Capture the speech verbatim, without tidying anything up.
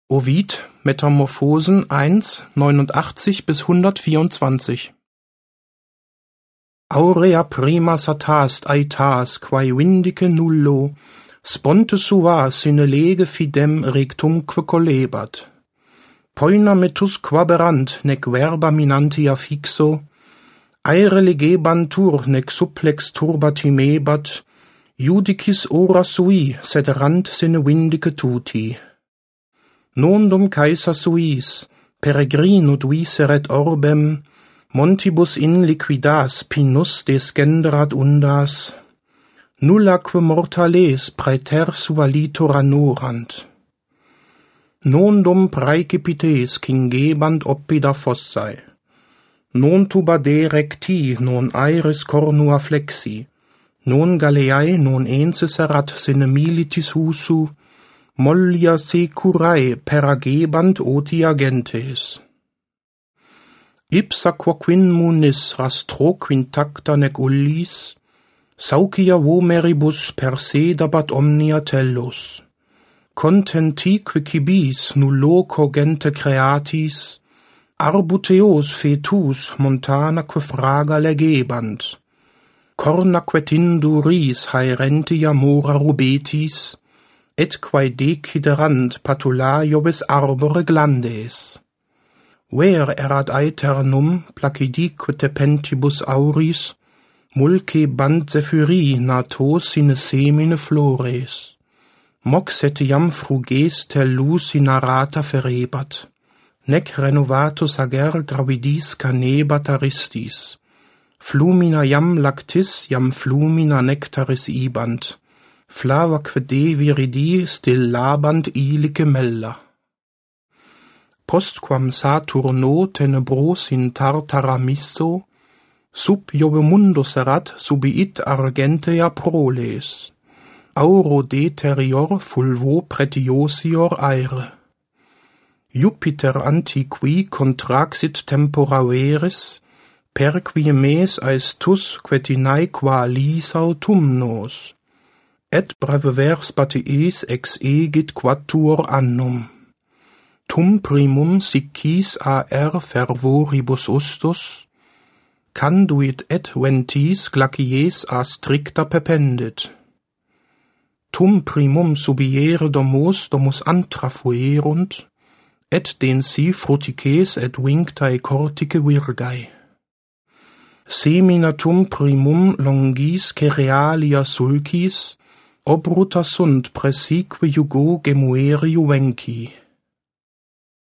Ovid, Metamorphosen eins, neunundachtzig bis hundertvierundzwanzig. Aurea prima satast aetas quae vindice nullo, sponte sua sine lege fidem rectumque collebat. Poena metus quaberant nec verba minantia fixo, aere legebantur nec supplex turba timebat, judicis ora sui sederant sine vindice tuti. Nondum caesa suis, peregrinut viseret orbem, montibus in liquidas pinus descenderat undas, nullaque mortales praeter sua litora norant. Nondum praecipites cingebant oppida fossae, non tuba de recti, non aeris cornua flexi, non galeae non ensis erat sine militis husu, mollia securae peragebant otia gentes. Ipsa quoquin munis rastro quintacta nec ullis, saucia vomeribus persedabat omnia tellus. Contentique cibis nullo cogente creatis, arbuteos fetus montanaque fraga legebant. Cornaque tinduris haerentia mora rubetis, et quae deciderant patulaiobis arbore glandes. Ver erat aeternum placidique tepentibus auris, mulce bant zephyri nato sine semine flores. Mox etiam fruges tellus inarata ferebat, nec renovatus ager gravidis canebat aristis. Flumina iam lactis, iam flumina nectaris ibant, flavaque de viridi still labant ilice mella. Postquam Saturno tenebros in tartara misso, sub iobe mundus erat subiit argentea proles, auro deterior fulvo pretiosior aere. Jupiter antiqui contraxit tempora veris, per qui mes aestus quetinae qua lis autumnos, et breviver spatiis ex egit quattuor annum. Tum primum sicis a er fervoribus ustus, canduit et ventis glacies a stricta pependit. Tum primum subiere domus domus antra fuerunt, et densi frutices et vinctae cortice virgae. Semina tum primum longis cerealia sulcis, obruta sunt presique jugo gemueri juvenci.